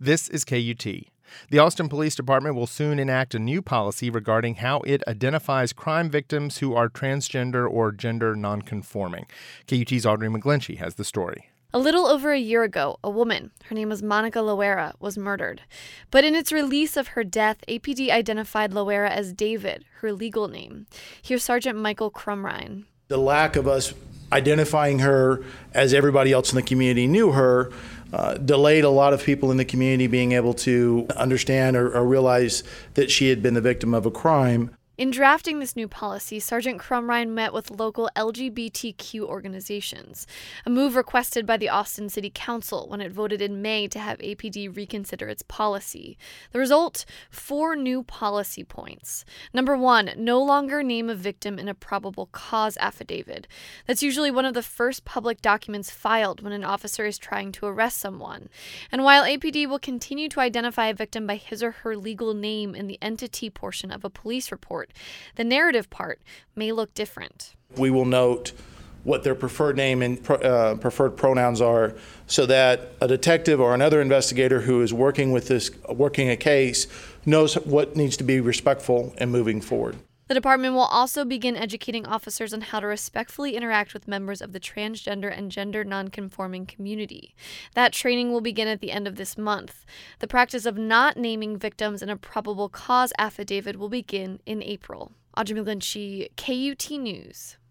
This is KUT. The Austin Police Department will soon enact a new policy regarding how it identifies crime victims who are transgender or gender nonconforming. KUT's Audrey McGlinchey has the story. A little over a year ago, a woman, her name was Monica Loera, was murdered. But in its release of her death, APD identified Loera as David, her legal name. Here's Sergeant Michael Crumrine. The lack of us identifying her as everybody else in the community knew her delayed a lot of people in the community being able to understand or realize that she had been the victim of a crime. In drafting this new policy, Sergeant Crumrine met with local LGBTQ organizations, a move requested by the Austin City Council when it voted in May to have APD reconsider its policy. The result? 4 new policy points. Number 1, no longer name a victim in a probable cause affidavit. That's usually one of the first public documents filed when an officer is trying to arrest someone. And while APD will continue to identify a victim by his or her legal name in the entity portion of a police report, the narrative part may look different. We will note what their preferred name and preferred pronouns are so that a detective or another investigator who is working a case knows what needs to be respectful in moving forward. The department will also begin educating officers on how to respectfully interact with members of the transgender and gender nonconforming community. That training will begin at the end of this month. The practice of not naming victims in a probable cause affidavit will begin in April. Audrey McGlinchey, KUT News.